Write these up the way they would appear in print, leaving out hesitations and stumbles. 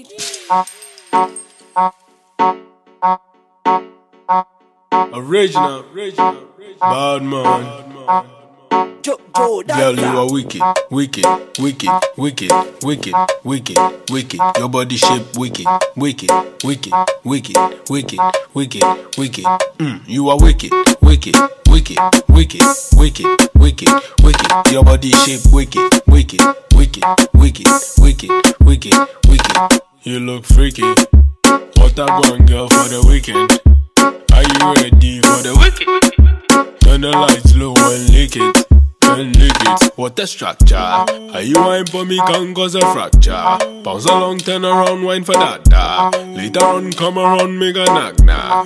Original, bad man. Girl, you are wicked, wicked, wicked, wicked, wicked, wicked, wicked. Your body shape wicked, wicked, wicked, wicked, wicked, wicked, wicked. You are wicked, wicked, wicked, wicked, wicked, wicked, wicked. Your body shape wicked, wicked, wicked, wicked, wicked, wicked, wicked. You look freaky. What a going girl for the weekend? Are you ready for the wicked? Turn the lights low and lick it. What a structure. Are you wine for me can cause a fracture. Bounce along, turn around, wine for that. Later on, come around, make a knock.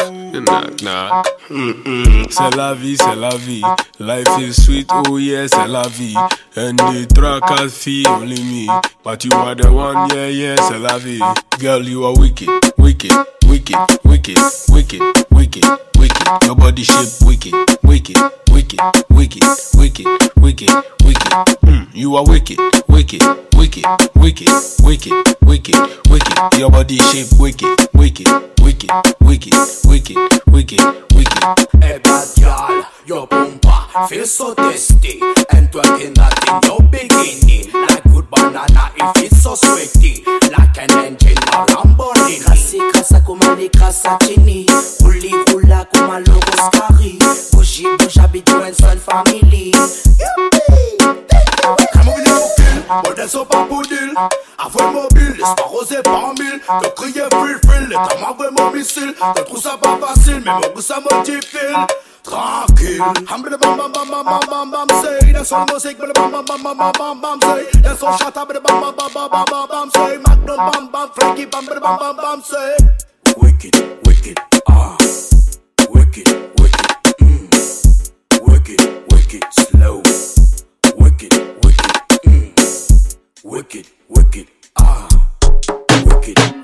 C'est la vie, c'est la vie. Life is sweet, oh yes, c'est la vie. And the trackers feel only me. But you are the one, yeah, c'est la vie. Girl, you are wicked, wicked, wicked, wicked, wicked, wicked, wicked. Your body shape wicked, wicked, wicked, wicked, wicked, wicked, wicked. You are wicked, wicked, wicked, wicked, wicked, wicked, wicked. Your body shape wicked, wicked, wicked, wicked, wicked, wicked, wicked. Hey bad girl, your bumper feels so tasty, and twerking that in your bikini, like good banana if it's so sweaty, like an engine or Lamborghini. Kasi kasa kumali kasa chini, huli hula kumalogo skari, bougie bouge habitué en seule famille. Bon descends pas pour deal, avant mobile, laisse-moi roser par mille. Te crier free, l'état m'envoie mon missile. Te trouve ça pas facile, mais mon goût ça modifie. Tranquille, hambre de bam bam bam bam bam bam bam say. Dans son musique, bam bam bam bam bam bam bam say. Dans son chata, bam bam bam bam bam bam bam say. Magnum bam bam, Frankie bam bam bam bam say. Wicked, wicked, wicked, wicked, wicked, wicked, slow. Wicked, wicked, wicked, wicked, wicked.